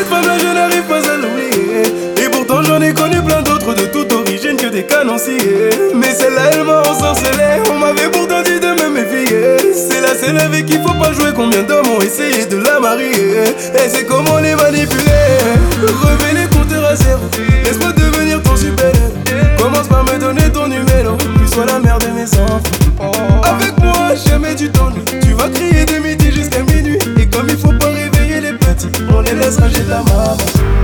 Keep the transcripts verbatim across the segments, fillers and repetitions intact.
Cette femme-là, je n'arrive pas à l'oublier. Et pourtant, j'en ai connu plein d'autres de toute origine que des canonciers. Mais celle-là, elle m'a ensorcelé. On m'avait pourtant dit de me méfier. C'est la seule avec qui faut pas jouer. Combien d'hommes ont essayé de la marier. Et c'est comment les manipuler. Remets les compteurs à zéro. Laisse-moi devenir ton super. Commence par me donner ton numéro. Tu sois la mère de mes enfants. Avec moi, jamais tu t'ennuies. Tu vas crier de midi jusqu'à minuit. Et comme il faut pas réveiller les petits, on les laisse ranger de la maman.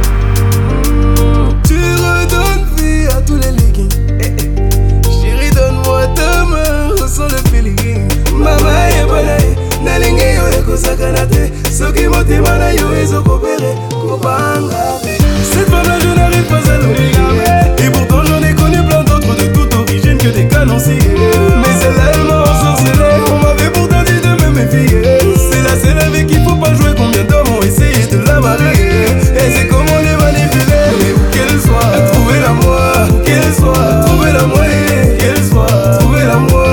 Tu redonnes vie à tous les leggings. Eh, eh. Chérie, donne-moi ta main, ressens le feeling. Mama ye balaye, nalingi yo eko sakanate. Soki motema na yo ezokopere, kopanga. Cette femme-là, je n'arrive pas à l'oublier. Et pourtant, j'en ai connu plein d'autres de toute origine que des canonciers. Mais celle-là, elle m'a ensorcelé. On m'avait pourtant dit de me méfier. C'est la seule avec qui faut pas jouer. Combien d'hommes ont essayé de la marier. Et c'est comment les manipuler. Mais où qu'elle soit, trouver la moi. Où qu'elle soit, trouver la moi. Qu'elle soit, trouver la moi.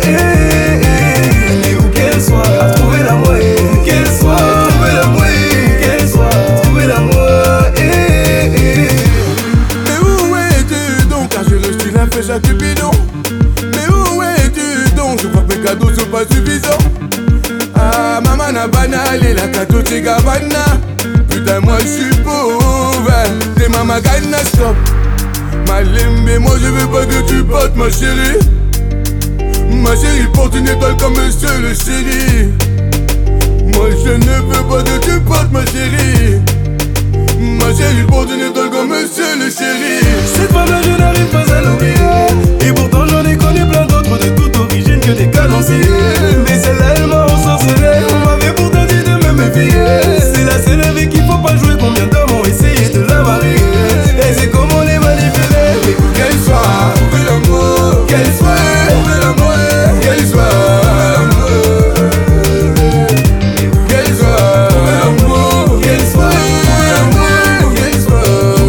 Et où qu'elle soit, trouver la moi. Qu'elle soit, trouver la moi. Qu'elle soit, trouver la moi. Mais où es-tu donc? Car je reste un peu chaque bidon. Mais où es-tu donc? Je crois que mes cadeaux sont pas suffisants. Ah, maman n'a banalé la cadeau de Gavana. Putain, moi je suis pauvre. T'es maman Gana, stop. Malembe, moi je veux pas que tu portes ma chérie. Ma chérie porte une étoile comme monsieur le chéri. Moi je ne veux pas que tu portes ma chérie. Ma chérie porte une étoile comme monsieur le chéri. Cette femme-là, je n'arrive pas à l'oublier. Et pourtant, j'en ai connu plein d'autres de toute origine que des canonciers. Mais celle-là, elle m'a ensorcelé. On m'avait pourtant dit de me méfier. C'est la seule avec qui faut pas jouer. Combien d'hommes ont essayé de la marier. Et c'est comment les manipuler. Mais où qu'elle soit, Trouver l'amour, qu'elle soit, trouver l'amour, qu'elle soit. qu'elle soit, trouver l'amour, Qu'elle soit, qu'elle soit.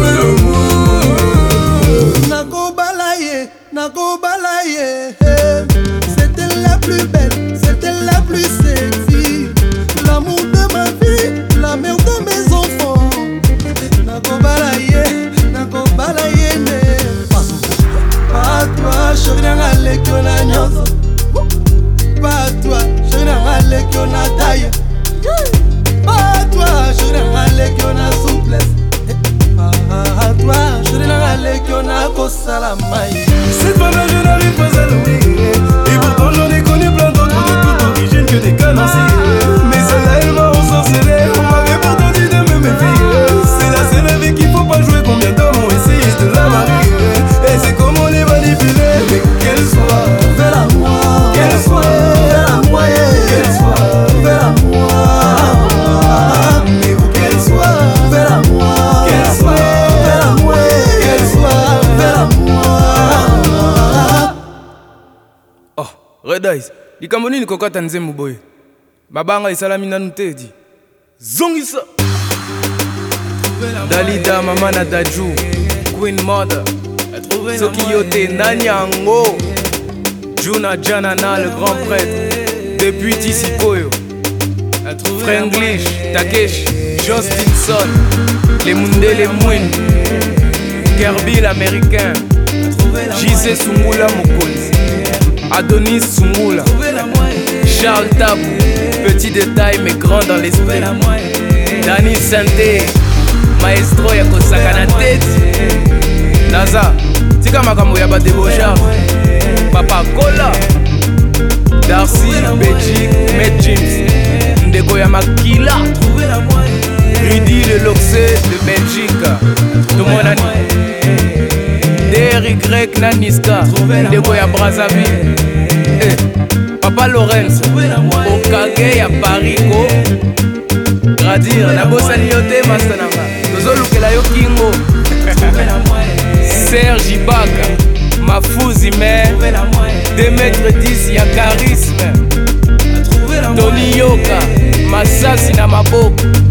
Nako balaye, Nako balaye. C'était la plus belle, c'était la plus sexy. L'amour de ma vie, la mère de mes enfants. Nako balaye, Nako balaye ne. Pas toi, chérie nanga lekyo na nyonso. Pas toi, chérie nanga lekyo na taille. Pas toi, chérie nanga lekyo na souplesse. Pas toi, chérie nanga lekyo na kosala mai. Cette femme-là, je n'arrive pas à l'oublier. Et pourtant, j'en ai connu plein d'autres de toute origine que des canonciers. Mais celle-là, elle m'a ensorcelé. On m'avait pourtant dit de me méfier. C'est la seule avec qui faut pas jouer. Combien d'hommes ont essayé de la marier. Et c'est comment les manipuler. Mais qu'elle soit, Fais la moi, qu'elle soit, fais la moi, qu'elle soit, fais la moi. mais où qu'elle soit, Fais la moi, qu'elle soit, fais la moi, qu'elle soit. fais la moi. Oh, Red Eyes, likambo nini kokata nzembo boye? Babanga esalami nanu te di. Zongisa. Dalida mama na Daju, Queen Mother. Soki yote nani yango. Juna Janana le grand prêtre. Depuis Tisikoyo. Franglish, Takesh, Justinson. Les Mundele Mwen. Kirby l'américain. J C Sungula Mokonzi. Adonis Sungula. Charles Tabou. Petit détail mais grand dans l'esprit. Dani Santé. Maestro ya kosakana tete. Naza. Tika makambo ya badebocharge. Papa Kola. Darcy, Belgique, Matt James. Ndeko ya Makila. Rudy le Loxé de Belgique. Tomonani. D R Y Naniska. Ndeko ya Brazzaville. Eh, Papa Lorenz. Okage ya Parico. Gradir, nabosani yo te mastananga. Tozolukela yo kingo. Serge Ibaka. Mafuzi men. deux mètres dix ya charisme. Tony Yoka. Masasi na maboko.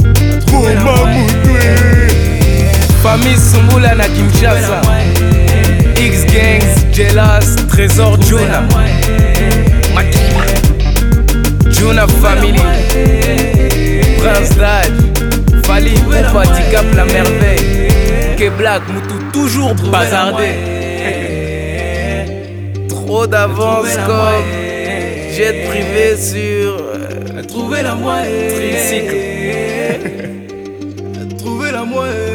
Famille Sungula na Kinshasa. X-Gangs, Jealous, Trésor Juna. Juna Family. Prince Dad. Fali, Poupa, Dicap, la merveille. Que Black, Moutou, toujours bazardé. Trop d'avance comme jet privé sur Trouver la moitié. tricycle. Trouver la moitié.